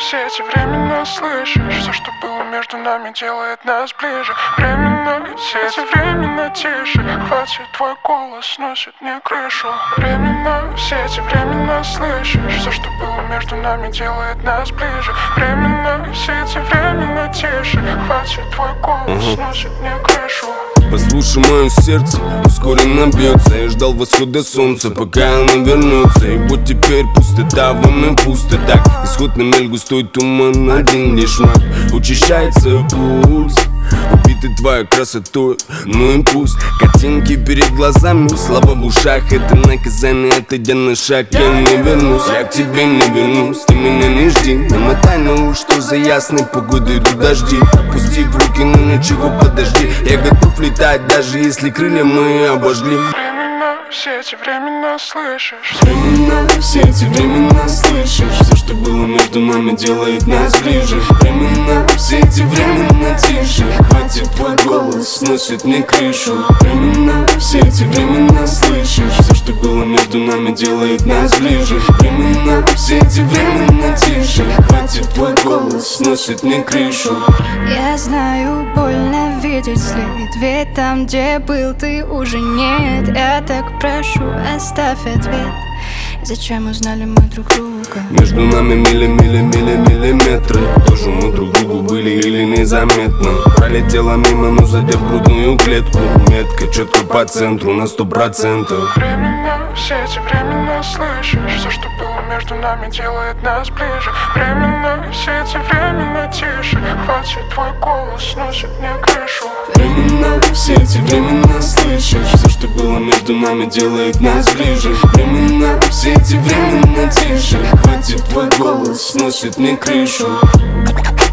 все эти времена слышишь? Все, что было между нами, делает нас ближе. Временно, все эти времена тише. Хватит, твой голос сносит мне крышу. Временно, все эти времена слышишь? Все, что было между нами, делает нас ближе. Временно, все эти времена тише. Хватит, твой голос сносит мне крышу. Послушай мое сердце, ускоренно бьется. Я ждал восхода солнца, пока оно вернется. И вот теперь пустота, в доме пусто. Так, исход на мель, густой туман, один лишь маг. Учащается пульс, убиты твоей красотой, ну и пусть. Картинки перед глазами, слова в ушах. Это наказание, отойдя на шаг. Я не вернусь, я к тебе не вернусь. Ты меня не жди, намотай на уши, что за ясной погодой идут дожди. Опусти в руки, но ничего, подожди. Я готов летать, даже если крылья мои обожгли. Временно, все эти времена слышишь? Временно, все эти времена слышишь? Все, что было между нами, делает нас ближе. Временно, все эти времена тише. Хватит, твой голос сносит мне крышу. Временно, все эти времена слышишь? Все, что было между нами, делает нас ближе. Временно, все эти времена тише. Хватит, твой голос сносит мне крышу. Я знаю, больно видеть след, ведь там, где был, ты уже нет. Я так прошу, оставь ответ. Зачем узнали мы друг друга? Между нами миллиметры. Тоже мы друг другу были или незаметно. Пролетела мимо, но задев грудную клетку. Метка четко по центру на 100%. Временно, все эти времена слышишь? Все, что было между нами, делает нас ближе. Временно, все эти времена тише. Хватит, твой голос сносит мне крышу. Временно, все эти времена слышишь? Все, что было между нами, делает нас ближе. Временно, все эти времена тише. Хватит, твой голос сносит мне крышу.